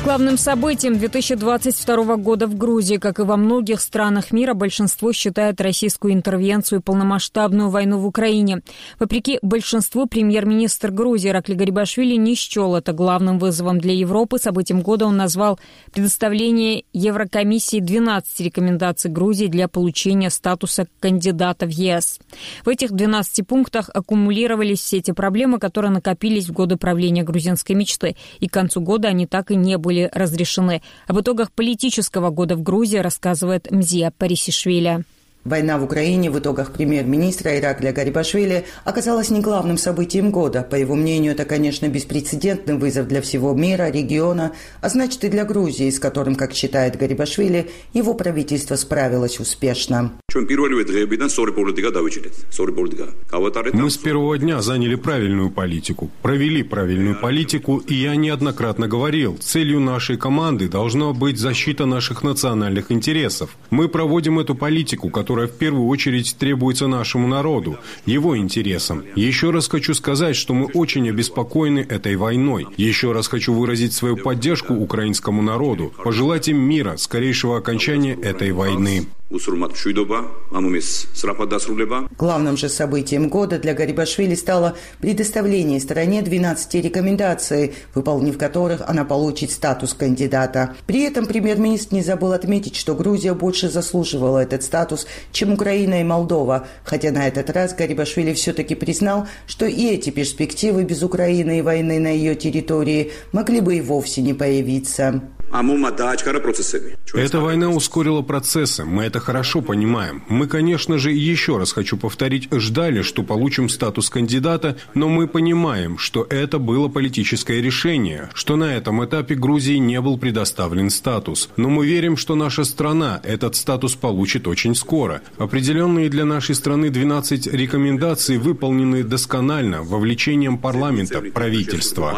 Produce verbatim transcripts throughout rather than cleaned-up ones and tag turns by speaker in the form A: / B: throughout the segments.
A: Главным событием две тысячи двадцать второго года в Грузии, как и во многих странах мира, большинство считает российскую интервенцию и полномасштабную войну в Украине. Вопреки большинству, премьер-министр Грузии Иракли Гарибашвили не счел это главным вызовом для Европы. Событием года он назвал предоставление Еврокомиссии двенадцати рекомендаций Грузии для получения статуса кандидата в ЕС. В этих двенадцати пунктах аккумулировались все эти проблемы, которые накопились в годы правления грузинской мечты, и к концу года они так и не были были разрешены. Об итогах политического года в Грузии рассказывает Мзия Парисишвили.
B: Война в Украине в итогах премьер-министра Иракли Гарибашвили оказалась не главным событием года. По его мнению, это, конечно, беспрецедентный вызов для всего мира, региона, а значит и для Грузии, с которым, как считает Гарибашвили, его правительство справилось успешно.
C: Мы с первого дня заняли правильную политику, провели правильную политику, и я неоднократно говорил, целью нашей команды должна быть защита наших национальных интересов. Мы проводим эту политику, которая которая в первую очередь требуется нашему народу, его интересам. Еще раз хочу сказать, что мы очень обеспокоены этой войной. Еще раз хочу выразить свою поддержку украинскому народу, пожелать им мира, скорейшего окончания этой войны.
B: Главным же событием года для Гарибашвили стало предоставление стране двенадцати рекомендаций, выполнив которых она получит статус кандидата. При этом премьер-министр не забыл отметить, что Грузия больше заслуживала этот статус, чем Украина и Молдова, хотя на этот раз Гарибашвили все-таки признал, что и эти перспективы без Украины и войны на ее территории могли бы и вовсе не появиться.
C: Эта война ускорила процессы, мы это хорошо понимаем. Мы, конечно же, еще раз хочу повторить, ждали, что получим статус кандидата, но мы понимаем, что это было политическое решение, что на этом этапе Грузии не был предоставлен статус. Но мы верим, что наша страна этот статус получит очень скоро. Определенные для нашей страны двенадцать рекомендаций выполнены досконально, вовлечением парламента, правительства.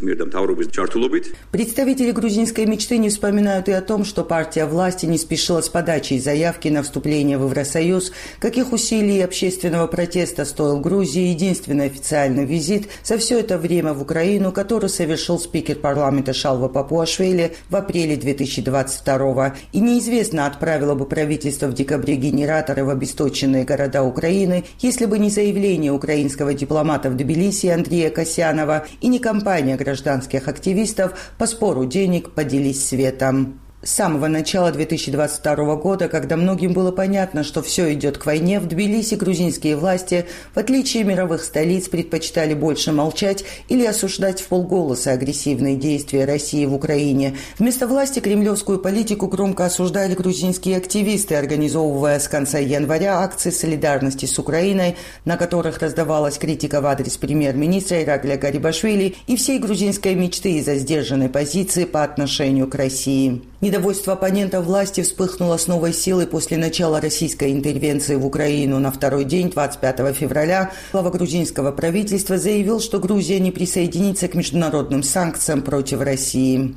B: Представители грузинской мечты не вспоминают и о том, что партия власти не спешила с подачей заявки на вступление в Евросоюз, каких усилий и общественного протеста стоил Грузии единственный официальный визит за все это время в Украину, который совершил спикер парламента Шалва Папуашвили в апреле две тысячи двадцать второго. И неизвестно, отправило бы правительство в декабре генераторы в обесточенные города Украины, если бы не заявление украинского дипломата в Тбилиси Андрея Касьянова и не кампания гражданских активистов по спору денег поделить светом. С самого начала две тысячи двадцать второго года, когда многим было понятно, что все идет к войне, в Тбилиси грузинские власти, в отличие от мировых столиц, предпочитали больше молчать или осуждать вполголоса агрессивные действия России в Украине. Вместо власти кремлевскую политику громко осуждали грузинские активисты, организовывая с конца января акции солидарности с Украиной, на которых раздавалась критика в адрес премьер-министра Иракли Гарибашвили и всей грузинской мечты из-за сдержанной позиции по отношению к России. Недовольство оппонентов власти вспыхнуло с новой силой после начала российской интервенции в Украину. На второй день, двадцать пятого февраля, глава грузинского правительства заявил, что Грузия не присоединится к международным санкциям против России.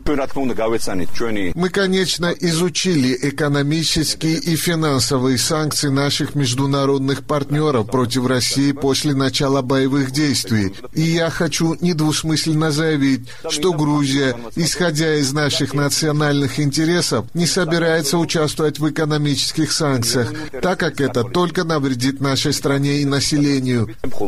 D: Мы, конечно, изучили экономические и финансовые санкции наших международных партнеров против России после начала боевых действий. И я хочу недвусмысленно заявить, что Грузия, исходя из наших национальных интересов, интересов, не собирается участвовать в экономических санкциях, так как это только навредит нашей стране и населению.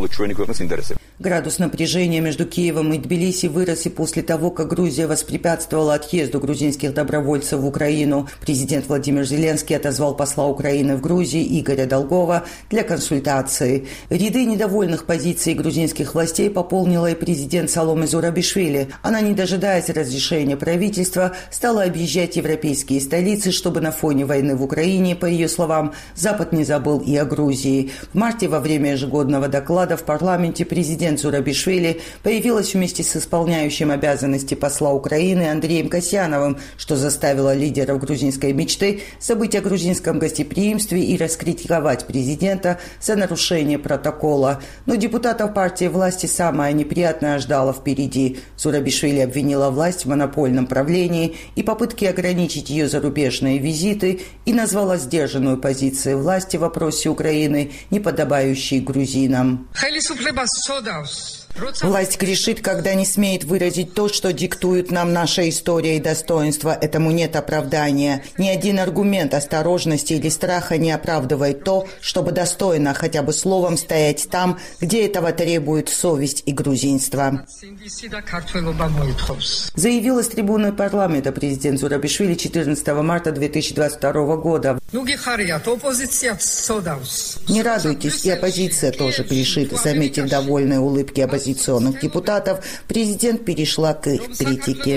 B: Градус напряжения между Киевом и Тбилиси вырос и после того, как Грузия воспрепятствовала отъезду грузинских добровольцев в Украину. Президент Владимир Зеленский отозвал посла Украины в Грузии Игоря Долгова для консультации. Ряды недовольных позиций грузинских властей пополнила и президент Саломе Зурабишвили. Она, не дожидаясь разрешения правительства, стала объезжать европейские столицы, чтобы на фоне войны в Украине, по ее словам, Запад не забыл и о Грузии. В марте во время ежегодного доклада в парламенте президент Зурабишвили появилась вместе с исполняющим обязанности посла Украины Андреем Касьяновым, что заставило лидеров грузинской мечты забыть о грузинском гостеприимстве и раскритиковать президента за нарушение протокола. Но депутатов партии власти самое неприятное ждало впереди. Зурабишвили обвинила власть в монопольном правлении и попытке ограничить ее зарубежные визиты и назвала сдержанную позицию власти в вопросе Украины неподобающей грузинам. Власть грешит, когда не смеет выразить то, что диктует нам наша история и достоинство. Этому нет оправдания. Ни один аргумент осторожности или страха не оправдывает то, чтобы достойно хотя бы словом стоять там, где этого требует совесть и грузинство. Заявила с трибуны парламента президент Зурабишвили четырнадцатого марта две тысячи двадцать второго года. Не радуйтесь, и оппозиция тоже грешит. Заметив довольные улыбки оппозиционных депутатов, президент перешла к их критике.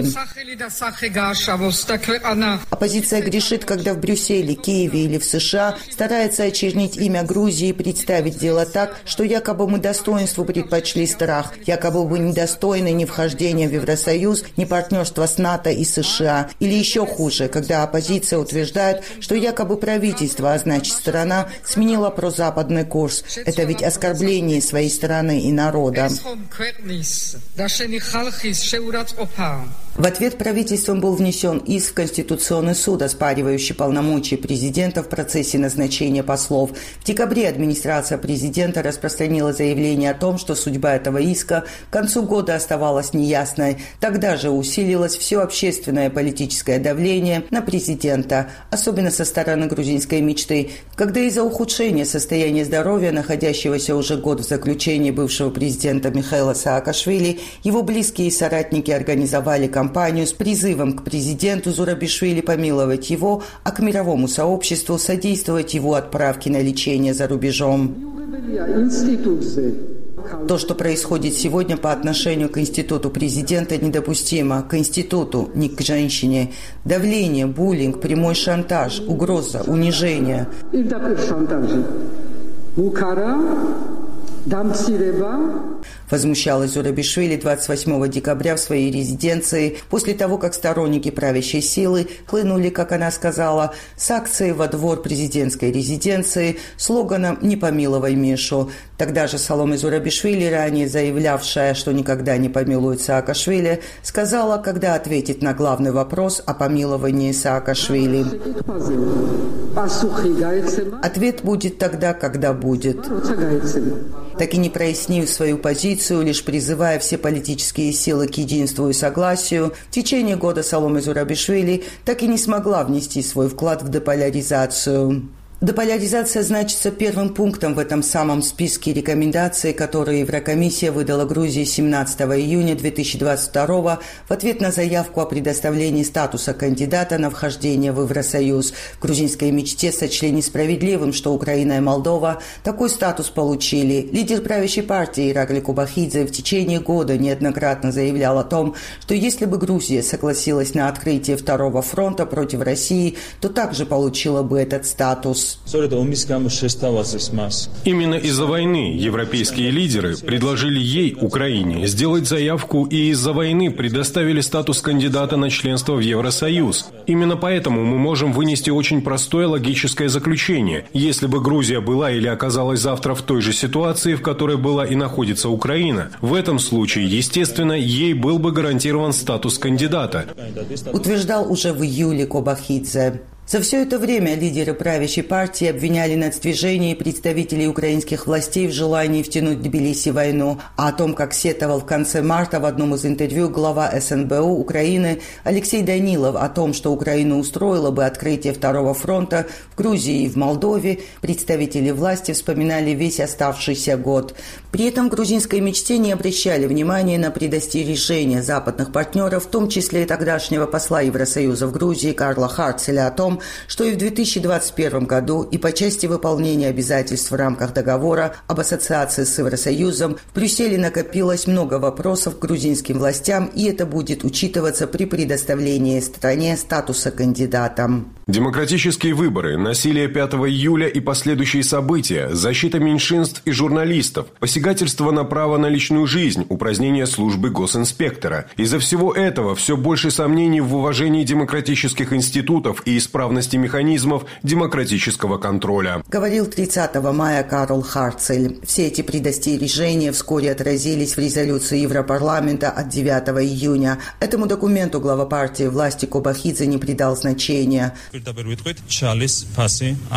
B: Оппозиция грешит, когда в Брюсселе, Киеве или в США старается очернить имя Грузии и представить дело так, что якобы мы достоинству предпочли страх, якобы мы недостойны ни вхождения в Евросоюз, ни партнерства с НАТО и США. Или еще хуже, когда оппозиция утверждает, что якобы правительство, а значит страна, сменила прозападный курс. Это ведь оскорбление своей страны и народа. В ответ правительством был внесен иск в Конституционный суд, оспаривающий полномочия президента в процессе назначения послов. В декабре администрация президента распространила заявление о том, что судьба этого иска к концу года оставалась неясной. Тогда же усилилось все общественное политическое давление на президента, особенно со стороны грузинской мечты, когда из-за ухудшения состояния здоровья, находящегося уже год в заключении бывшего президента Михаила Саакашвили, его близкие и соратники организовали кампанию кампанию с призывом к президенту Зурабишвили помиловать его, а к мировому сообществу содействовать его отправке на лечение за рубежом. То, что происходит сегодня по отношению к институту президента, недопустимо. К институту, не к женщине. Давление, буллинг, прямой шантаж, угроза, унижение. Возмущалась Зурабишвили двадцать восьмого декабря в своей резиденции после того, как сторонники правящей силы хлынули, как она сказала, с акцией во двор президентской резиденции слоганом «Не помилуй Мишу». Тогда же Саломе Зурабишвили, ранее заявлявшая, что никогда не помилует Саакашвили, сказала, когда ответит на главный вопрос о помиловании Саакашвили. Ответ будет тогда, когда будет. Так и не прояснив свою позицию, лишь призывая все политические силы к единству и согласию, в течение года Саломе Зурабишвили так и не смогла внести свой вклад в деполяризацию. Деполяризация значится первым пунктом в этом самом списке рекомендаций, которые Еврокомиссия выдала Грузии семнадцатого июня две тысячи двадцать второго в ответ на заявку о предоставлении статуса кандидата на вхождение в Евросоюз. В грузинской мечте сочли несправедливым, что Украина и Молдова такой статус получили. Лидер правящей партии Иракли Кобахидзе в течение года неоднократно заявлял о том, что если бы Грузия согласилась на открытие второго фронта против России, то также получила бы этот статус.
C: Именно из-за войны европейские лидеры предложили ей, Украине, сделать заявку и из-за войны предоставили статус кандидата на членство в Евросоюз. Именно поэтому мы можем вынести очень простое логическое заключение. Если бы Грузия была или оказалась завтра в той же ситуации, в которой была и находится Украина, в этом случае, естественно, ей был бы гарантирован статус кандидата.
B: Утверждал уже в июле Кобахидзе. За все это время лидеры правящей партии обвиняли нацдвижение и представителей украинских властей в желании втянуть в Тбилиси войну, а о том, как сетовал в конце марта в одном из интервью глава эс эн бэ у Украины Алексей Данилов о том, что Украина устроила бы открытие второго фронта в Грузии и в Молдове, представители власти вспоминали весь оставшийся год. При этом в грузинской мечте не обращали внимания на предостережения западных партнеров, в том числе и тогдашнего посла Евросоюза в Грузии Карла Харцеля о том, что и в две тысячи двадцать первом году и по части выполнения обязательств в рамках договора об ассоциации с Евросоюзом в Брюсселе накопилось много вопросов к грузинским властям, и это будет учитываться при предоставлении стране статуса кандидата.
C: Демократические выборы, насилие пятого июля и последующие события, защита меньшинств и журналистов, посягательство на право на личную жизнь, упразднение службы госинспектора. Из-за всего этого все больше сомнений в уважении демократических институтов и исправности механизмов демократического контроля.
B: Говорил тридцатого мая Карл Харцель. Все эти предостережения вскоре отразились в резолюции Европарламента от девятого июня. Этому документу глава партии власти Кобахидзе не придал значения.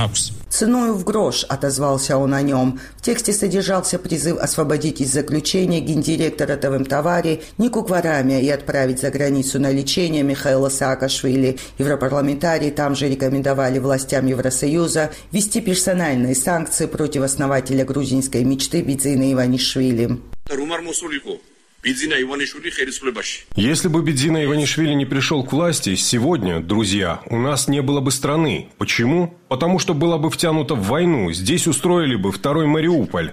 B: «Ценою в грош», — отозвался он о нем. В тексте содержался призыв освободить из заключения гендиректора ТВМ-Тавари Нику Кварамия и отправить за границу на лечение Михаила Саакашвили. Европарламентарии там же рекомендовали властям Евросоюза ввести персональные санкции против основателя грузинской мечты Бидзина Иванишвили.
C: Если бы Бидзина Иванишвили не пришел к власти, сегодня, друзья, у нас не было бы страны. Почему? Потому что была бы втянута в войну. Здесь устроили бы второй Мариуполь.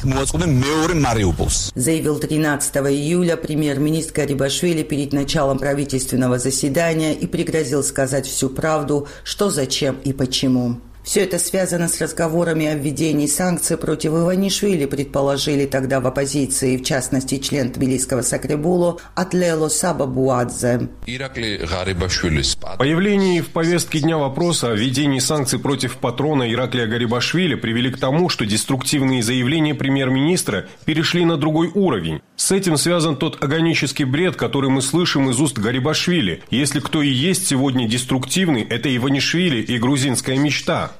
B: Заявил тринадцатого июля премьер-министр Гарибашвили перед началом правительственного заседания и пригрозил сказать всю правду, что, зачем и почему. Все это связано с разговорами о введении санкций против Иванишвили, предположили тогда в оппозиции, в частности, член тбилисского Сакребулу Атлело Сабабуадзе.
C: Появление в повестке дня вопроса о введении санкций против патрона Ираклия Гарибашвили привели к тому, что деструктивные заявления премьер-министра перешли на другой уровень. С этим связан тот агонический бред, который мы слышим из уст Гарибашвили. Если кто и есть сегодня деструктивный, это Иванишвили и грузинская мечта.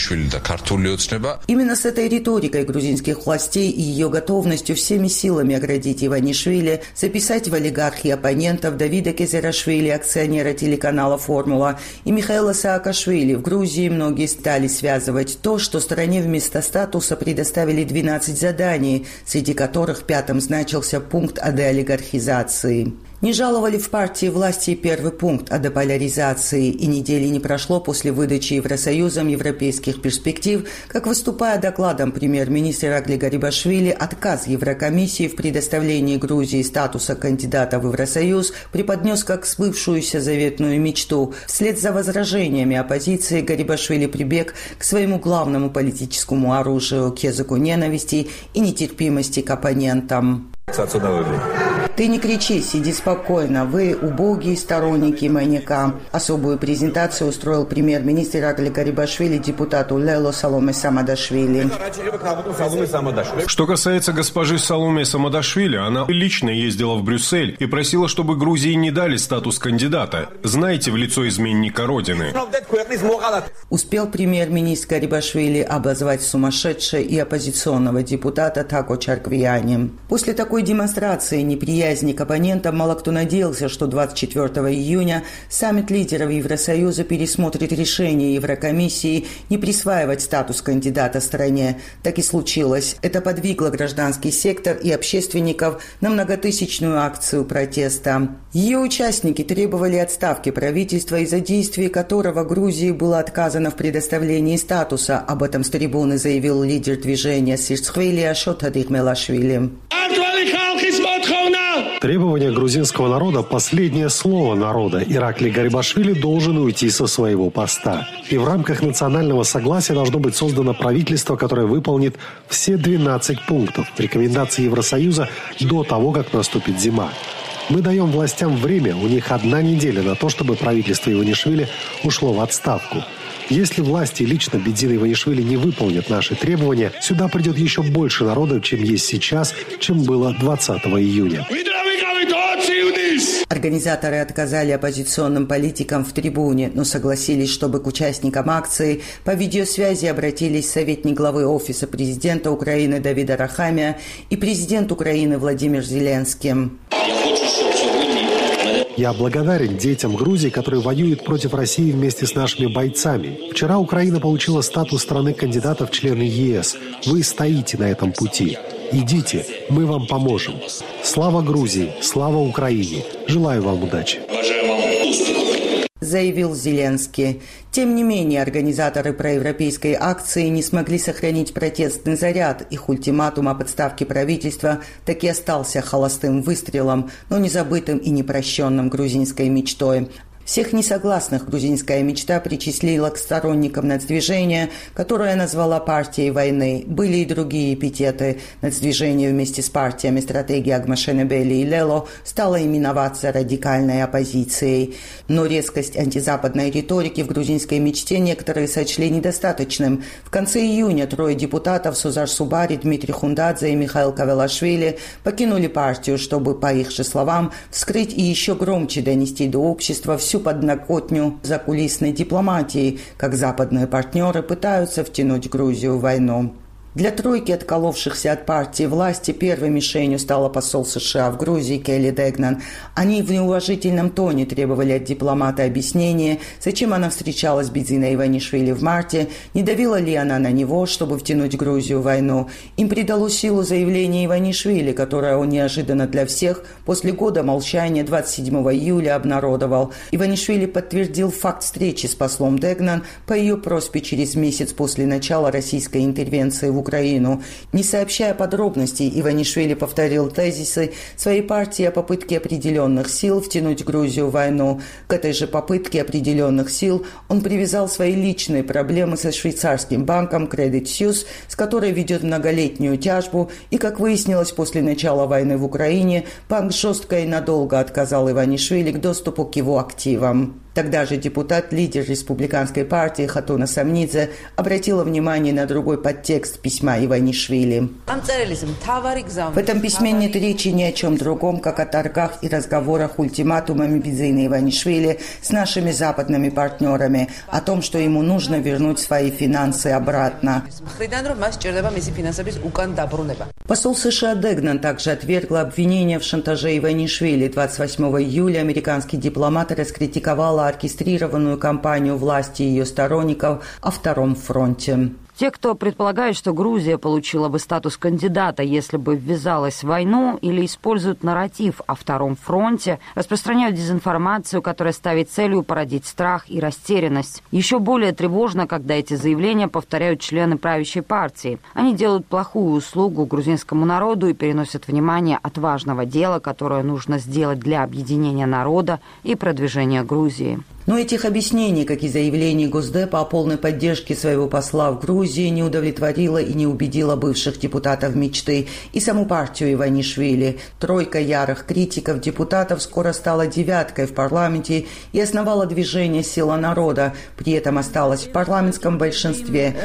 B: Именно с этой риторикой грузинских властей и ее готовностью всеми силами оградить Иванишвили, записать в олигархи оппонентов Давида Кезерашвили, акционера телеканала «Формула», и Михаила Саакашвили в Грузии многие стали связывать то, что стране вместо статуса предоставили двенадцать заданий, среди которых пятым значился пункт о деолигархизации. Не жаловали в партии власти первый пункт о деполяризации, и недели не прошло после выдачи Евросоюзом европейских перспектив, как, выступая докладом премьер-министра Ираклия Гарибашвили, отказ Еврокомиссии в предоставлении Грузии статуса кандидата в Евросоюз преподнес как сбывшуюся заветную мечту. Вслед за возражениями оппозиции Гарибашвили прибег к своему главному политическому оружию – к языку ненависти и нетерпимости к оппонентам. «Ты не кричи, сиди спокойно. Вы убогие сторонники маньяка». Особую презентацию устроил премьер-министр Ираклий Гарибашвили депутату Лело Саломе Самадашвили.
C: Что касается госпожи Саломе Самадашвили, она лично ездила в Брюссель и просила, чтобы Грузии не дали статус кандидата. Знаете, в лицо изменника Родины.
B: Успел премьер-министр Гарибашвили обозвать сумасшедшего и оппозиционного депутата Тако Чарквияни. После такой демонстрации неприятности к оппонентам мало кто надеялся, что двадцать четвёртого июня саммит лидеров Евросоюза пересмотрит решение Еврокомиссии не присваивать статус кандидата стране. Так и случилось. Это подвигло гражданский сектор и общественников на многотысячную акцию протеста. Ее участники требовали отставки правительства, из-за действий которого Грузии было отказано в предоставлении статуса. Об этом с трибуны заявил лидер движения Сирцхвили Ашот Адихмелашвили.
E: Требование грузинского народа – последнее слово народа. Ираклий Гарибашвили должен уйти со своего поста. И в рамках национального согласия должно быть создано правительство, которое выполнит все двенадцать пунктов рекомендаций Евросоюза до того, как наступит зима. Мы даем властям время, у них одна неделя на то, чтобы правительство Иванишвили ушло в отставку. Если власти лично Бидзина Иванишвили не выполнят наши требования, сюда придет еще больше народа, чем есть сейчас, чем было двадцатого июня.
B: Организаторы отказали оппозиционным политикам в трибуне, но согласились, чтобы к участникам акции по видеосвязи обратились советник главы Офиса президента Украины Давида Рахамия и президент Украины Владимир Зеленский.
E: Я благодарен детям Грузии, которые воюют против России вместе с нашими бойцами. Вчера Украина получила статус страны-кандидата в члены ЕС. Вы стоите на этом пути. Идите, мы вам поможем. Слава Грузии, слава Украине. Желаю вам удачи.
B: Заявил Зеленский. Тем не менее, организаторы проевропейской акции не смогли сохранить протестный заряд. Их ультиматум о подставке правительства так и остался холостым выстрелом, но не забытым и непрощенным грузинской мечтой. Всех несогласных грузинская мечта причислила к сторонникам нацдвижения, которое назвала партией войны. Были и другие эпитеты. Нацдвижение вместе с партиями стратегии Агмашенебели и Лело стало именоваться радикальной оппозицией. Но резкость антизападной риторики в грузинской мечте некоторые сочли недостаточным. В конце июня трое депутатов Сузар Субари, Дмитрий Хундадзе и Михаил Кавелашвили покинули партию, чтобы, по их же словам, вскрыть и еще громче донести до общества все всю подноготню закулисной дипломатии, как западные партнеры пытаются втянуть Грузию в войну. Для тройки отколовшихся от партии власти первой мишенью стала посол США в Грузии Келли Дегнан. Они в неуважительном тоне требовали от дипломата объяснения, зачем она встречалась с Бидзиной Иванишвили в марте, не давила ли она на него, чтобы втянуть Грузию в войну. Им придало силу заявление Иванишвили, которое он неожиданно для всех после года молчания двадцать седьмого июля обнародовал. Иванишвили подтвердил факт встречи с послом Дегнан по ее просьбе через месяц после начала российской интервенции в Украину. Не сообщая подробностей, Иванишвили повторил тезисы своей партии о попытке определенных сил втянуть Грузию в войну. К этой же попытке определенных сил он привязал свои личные проблемы со швейцарским банком Credit Suisse, с которой ведет многолетнюю тяжбу, и, как выяснилось после начала войны в Украине, банк жестко и надолго отказал Иванишвили к доступу к его активам. Тогда же депутат, лидер республиканской партии Хатуна Самнидзе обратила внимание на другой подтекст письма Иванишвили. В этом письме нет речи ни о чем другом, как о торгах и разговорах ультиматумами Бидзины Иванишвили с нашими западными партнерами, о том, что ему нужно вернуть свои финансы обратно. Посол США Дегнан также отвергла обвинения в шантаже Иванишвили. двадцать восьмого июля американский дипломат раскритиковал оркестрированную кампанию власти и ее сторонников о Втором фронте.
F: Те, кто предполагает, что Грузия получила бы статус кандидата, если бы ввязалась в войну, или используют нарратив о Втором фронте, распространяют дезинформацию, которая ставит целью породить страх и растерянность. Еще более тревожно, когда эти заявления повторяют члены правящей партии. Они делают плохую услугу грузинскому народу и переносят внимание от важного дела, которое нужно сделать для объединения народа и продвижения Грузии.
B: Но этих объяснений, как и заявлений Госдепа о полной поддержке своего посла в Грузии, не удовлетворило и не убедило бывших депутатов мечты и саму партию Иванишвили. Тройка ярых критиков депутатов скоро стала девяткой в парламенте и основала движение «Сила народа», при этом осталась в парламентском большинстве.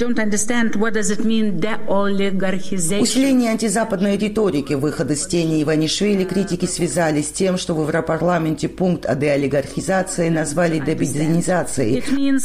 B: Усиление антизападной риторики, выход из тени Иванишвили критики связали с тем, что в Европарламенте пункт о деолигархизации назвали назвали дебидзинизацией.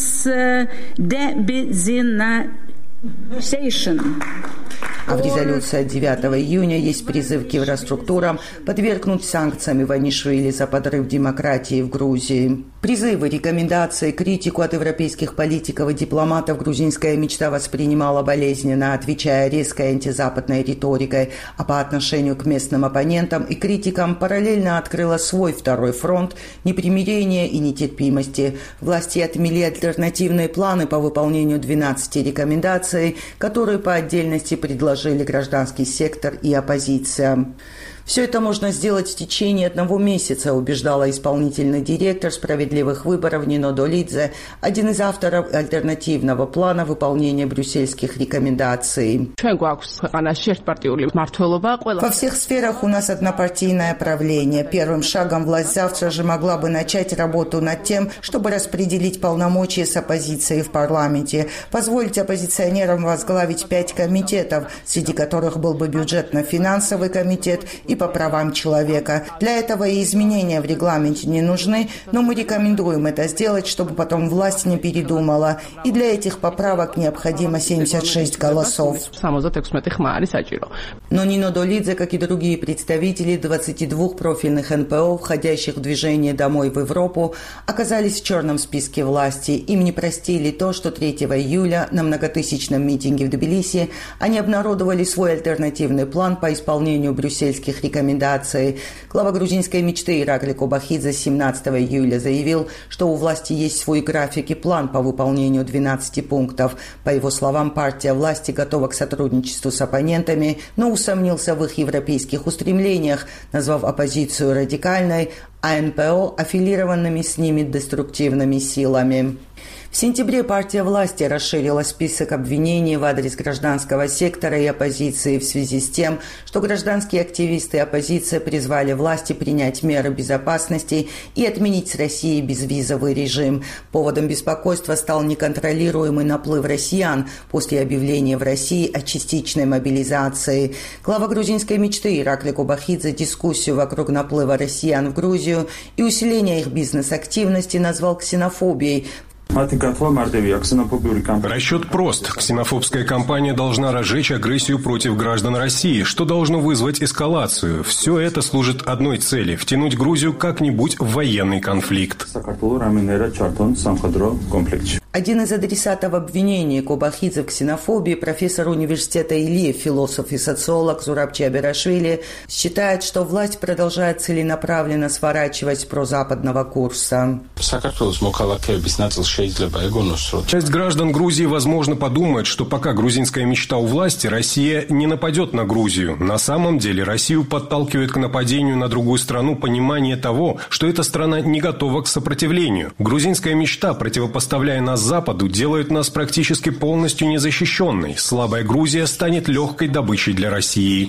B: А в резолюции от девятого июня есть призыв к евроструктурам подвергнуть санкциям Иванишвили за подрыв демократии в Грузии. Призывы, рекомендации, критику от европейских политиков и дипломатов грузинская мечта воспринимала болезненно, отвечая резкой антизападной риторикой, а по отношению к местным оппонентам и критикам параллельно открыла свой второй фронт непримирения и нетерпимости. Власти отмели альтернативные планы по выполнению двенадцати рекомендаций, которые по отдельности предложили гражданский сектор и оппозиция. Все это можно сделать в течение одного месяца, убеждала исполнительный директор «Справедливых выборов» Нино Долидзе, один из авторов альтернативного плана выполнения брюссельских рекомендаций. Во всех сферах у нас однопартийное правление. Первым шагом власть завтра же могла бы начать работу над тем, чтобы распределить полномочия с оппозицией в парламенте, позволить оппозиционерам возглавить пять комитетов, среди которых был бы бюджетно-финансовый комитет и по правам человека. Для этого и изменения в регламенте не нужны, но мы рекомендуем это сделать, чтобы потом власть не передумала. И для этих поправок необходимо семьдесят шесть голосов. Но Нино Долидзе, как и другие представители двадцати двух профильных эн пэ о, входящих в движение «Домой в Европу», оказались в черном списке власти. Им не простили то, что третьего июля на многотысячном митинге в Тбилиси они обнародовали свой альтернативный план по исполнению брюссельских рекомендаций. Глава грузинской мечты Иракли Кобахидзе семнадцатого июля заявил, что у власти есть свой график и план по выполнению двенадцати пунктов. По его словам, партия власти готова к сотрудничеству с оппонентами, но усомнился в их европейских устремлениях, назвав оппозицию радикальной, а эн пэ о аффилированными с ними деструктивными силами. В сентябре партия власти расширила список обвинений в адрес гражданского сектора и оппозиции в связи с тем, что гражданские активисты и оппозиция призвали власти принять меры безопасности и отменить с Россией безвизовый режим. Поводом беспокойства стал неконтролируемый наплыв россиян после объявления в России о частичной мобилизации. Глава грузинской мечты Иракли Кобахидзе дискуссию вокруг наплыва россиян в Грузию Грузию и усиление их бизнес-активности назвал ксенофобией.
C: Расчет прост. Ксенофобская кампания должна разжечь агрессию против граждан России, что должно вызвать эскалацию. Все это служит одной цели – втянуть Грузию как-нибудь в военный конфликт.
B: Один из адресатов обвинений Кобахидзе в ксенофобии, профессор университета Илиев, философ и социолог Зурабчи Абирашвили, считает, что власть продолжает целенаправленно сворачивать с прозападного курса.
C: Часть граждан Грузии, возможно, подумает, что пока грузинская мечта у власти, Россия не нападет на Грузию. На самом деле Россию подталкивает к нападению на другую страну понимание того, что эта страна не готова к сопротивлению. Грузинская мечта, противопоставляя нас Западу, делает нас практически полностью незащищенной. Слабая Грузия станет легкой добычей для России.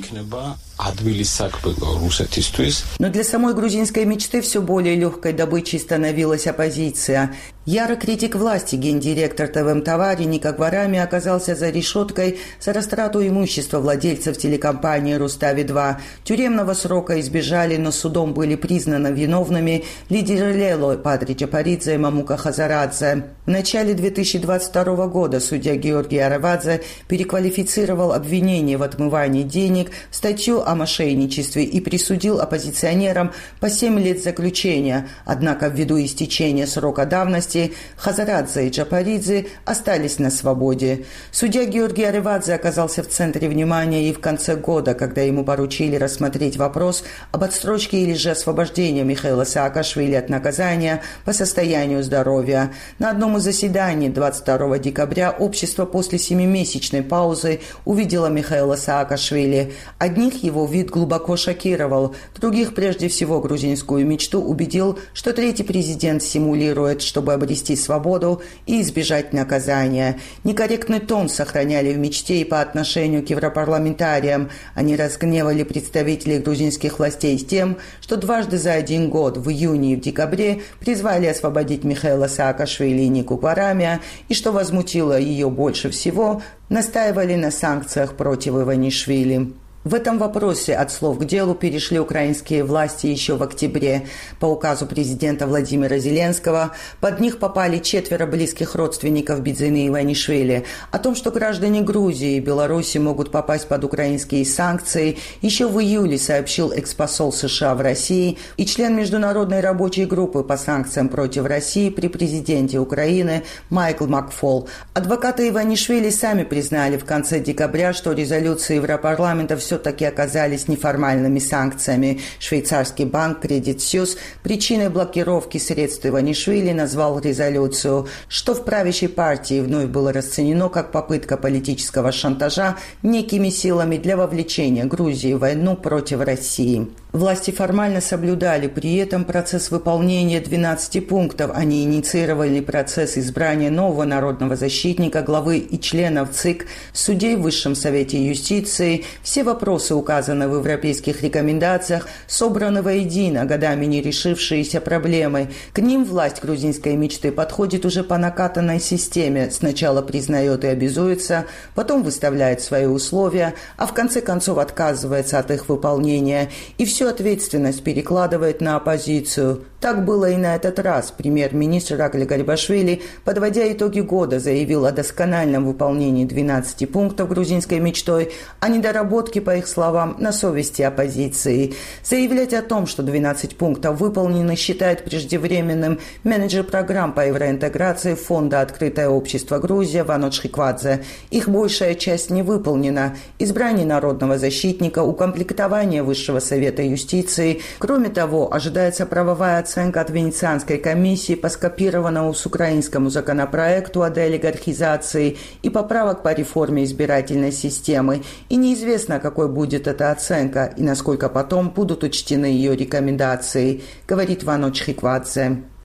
B: Но для самой грузинской мечты все более легкой добычей становилась оппозиция. Ярый критик власти, гендиректор ТВМ Тавари Ника Гварами оказался за решеткой за растрату имущества владельцев телекомпании «Рустави-два». Тюремного срока избежали, но судом были признаны виновными лидеры Лело Патри Чапаридзе и Мамука Хазарадзе. В начале две тысячи двадцать второго года судья Георгий Аравадзе переквалифицировал обвинение в отмывании денег в статью о мошенничестве и присудил оппозиционерам по семь лет заключения. Однако ввиду истечения срока давности Хазарадзе и Джапаридзе остались на свободе. Судья Георгий Аравадзе оказался в центре внимания и в конце года, когда ему поручили рассмотреть вопрос об отсрочке или же освобождении Михаила Саакашвили от наказания по состоянию здоровья. На одном из заседаний двадцать второго декабря общество после семимесячной паузы увидело Михаила Саакашвили. Одних его вид глубоко шокировал, других, прежде всего грузинскую мечту, убедил, что третий президент симулирует, чтобы обрести свободу и избежать наказания. Некорректный тон сохраняли в мечте и по отношению к европарламентариям. Они разгневали представителей грузинских властей с тем, что дважды за один год, в июне и в декабре, призвали освободить Михаила Саакашвили и Нику Гварами, и, что возмутило ее больше всего, настаивали на санкциях против Иванишвили. В этом вопросе от слов к делу перешли украинские власти еще в октябре. По указу президента Владимира Зеленского под них попали четверо близких родственников Бидзины и Иванишвили. О том, что граждане Грузии и Беларуси могут попасть под украинские санкции, еще в июле сообщил экспосол США в России и член международной рабочей группы по санкциям против России при президенте Украины Майкл Макфол. Адвокаты Иванишвили сами признали в конце декабря, что резолюции Европарламента все все-таки оказались неформальными санкциями. Швейцарский банк Credit Suisse причиной блокировки средств Иванишвили назвал резолюцию, что в правящей партии вновь было расценено как попытка политического шантажа некими силами для вовлечения Грузии в войну против России. Власти формально соблюдали при этом процесс выполнения двенадцати пунктов. Они инициировали процесс избрания нового народного защитника, главы и членов ЦИК, судей в Высшем Совете юстиции. Все вопросы, указанные в европейских рекомендациях, собраны воедино, годами не решившиеся проблемы. К ним власть грузинской мечты подходит уже по накатанной системе. Сначала признает и обязуется, потом выставляет свои условия, а в конце концов отказывается от их выполнения. И все ответственность перекладывает на оппозицию. Так было и на этот раз. Премьер-министр Иракли Гарибашвили, подводя итоги года, заявил о доскональном выполнении двенадцати пунктов грузинской мечтой, а недоработки, по их словам, на совести оппозиции. Заявлять о том, что двенадцать пунктов выполнены, считает преждевременным менеджер программ по евроинтеграции Фонда «Открытое общество Грузия» Ванодж Хиквадзе. Их большая часть не выполнена. Избрание народного защитника, укомплектование Высшего Совета юстиции. Кроме того, ожидается правовая оценка от Венецианской комиссии по скопированному с украинскому законопроекту о деолигархизации и поправок по реформе избирательной системы. И неизвестно, какой будет эта оценка и насколько потом будут учтены ее рекомендации, говорит Ванодж Хиквадзе.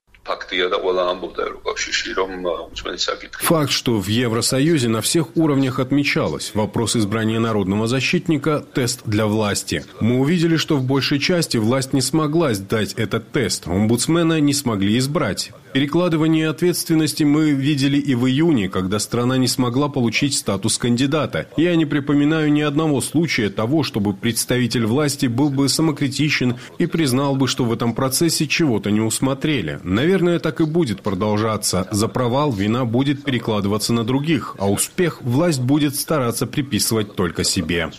C: Факт, что в Евросоюзе на всех уровнях отмечалось: вопрос избрания народного защитника – тест для власти. Мы увидели, что в большей части власть не смогла сдать этот тест, омбудсмена не смогли избрать. Перекладывание ответственности мы видели и в июне, когда страна не смогла получить статус кандидата. Я не припоминаю ни одного случая того, чтобы представитель власти был бы самокритичен и признал бы, что в этом процессе чего-то не усмотрели. Наверное, так и будет продолжаться. За провал вина будет перекладываться на других, а успех власть будет стараться приписывать только себе.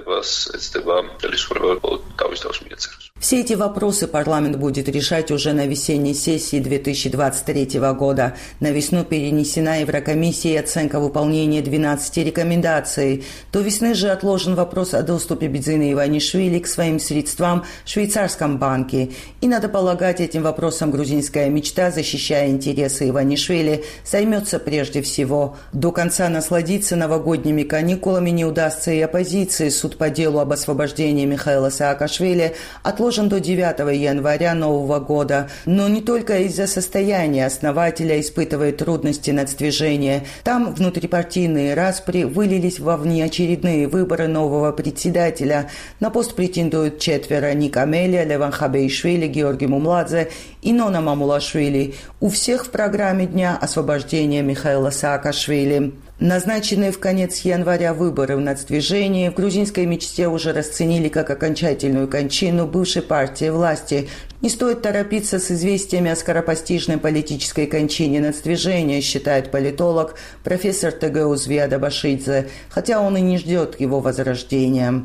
B: Все эти вопросы парламент будет решать уже на весенней сессии две тысячи двадцать третьего года. На весну перенесена Еврокомиссией оценка выполнения двенадцати рекомендаций. До весны же отложен вопрос о доступе Бидзины Иванишвили к своим средствам в швейцарском банке. И, надо полагать, этим вопросом грузинская мечта, защищая интересы Иванишвили, займется прежде всего. До конца насладиться новогодними каникулами не удастся и оппозиции. Суд по делу об освобождении Михаила Саакашвили отложен до девятого января нового года. Но не только из-за состояния основателя испытывает трудности нацдвижения. Там внутрипартийные распри вылились во внеочередные выборы нового председателя. На пост претендуют четверо: Ник Амелия, Леван Хабеишвили, Георгий Мумладзе и Нона Мамулашвили. У всех в программе дня освобождение Михаила Саакашвили. Назначенные в конец января выборы в нацдвижении в грузинской мечте уже расценили как окончательную кончину бывшей партии власти. Не стоит торопиться с известиями о скоропостижной политической кончине нацдвижения, считает политолог профессор ТГУ Звиада Башидзе, хотя он и не ждет его возрождения.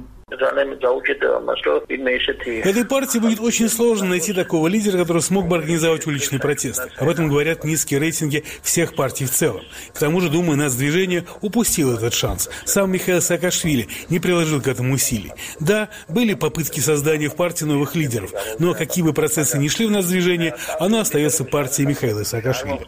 G: Этой партии будет очень сложно найти такого лидера, который смог бы организовать уличные протесты. Об этом говорят низкие рейтинги всех партий в целом. К тому же, думаю, нацдвижение упустило этот шанс. Сам Михаил Саакашвили не приложил к этому усилий. Да, были попытки создания в партии новых лидеров, но какие бы процессы ни шли в нацдвижении, оно остается партией Михаила Саакашвили.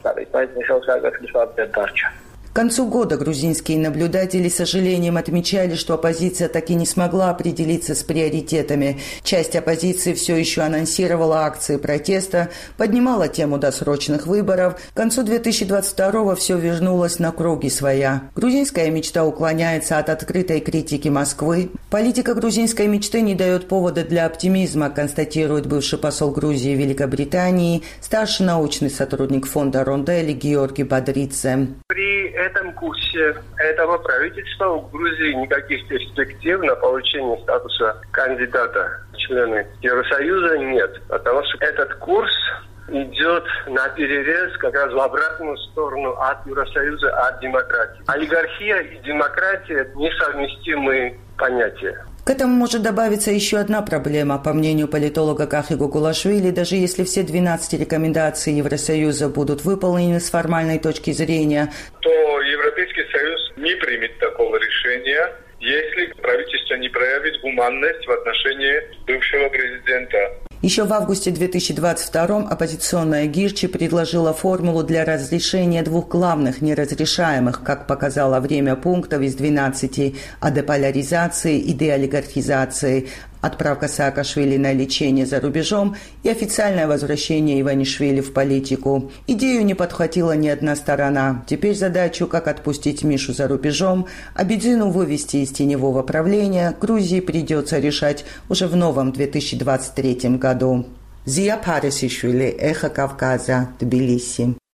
B: К концу года грузинские наблюдатели с сожалением отмечали, что оппозиция так и не смогла определиться с приоритетами. Часть оппозиции все еще анонсировала акции протеста, поднимала тему досрочных выборов. К концу две тысячи двадцать второго все вернулось на круги своя. Грузинская мечта уклоняется от открытой критики Москвы. Политика грузинской мечты не дает повода для оптимизма, констатирует бывший посол Грузии в Великобритании, старший научный сотрудник фонда Рондели Георгий Бадридзе.
H: При этом курсе этого правительства у Грузии никаких перспектив на получение статуса кандидата в члены Евросоюза нет, потому что этот курс идет на перерез как раз в обратную сторону от Евросоюза, от демократии. Олигархия и демократия – несовместимые понятия.
B: К этому может добавиться еще одна проблема. По мнению политолога Кахи Гугулашвили, даже если все двенадцать рекомендаций Евросоюза будут выполнены с формальной точки зрения,
I: то Европейский Союз не примет такого решения, если правительство не проявит гуманность в отношении бывшего президента.
B: Еще в августе две тысячи двадцать второго оппозиционная Гирчи предложила формулу для разрешения двух главных неразрешаемых, как показало время пунктов из двенадцати, о деполяризации и деолигархизации, отправка Саакашвили на лечение за рубежом и официальное возвращение Иванишвили в политику. Идею не подхватила ни одна сторона. Теперь задачу, как отпустить Мишу за рубежом, а Бидзину вывести из теневого правления, Грузии придется решать уже в новом две тысячи двадцать третьем году. Зия Парисишвили, Эхо Кавказа, Тбилиси.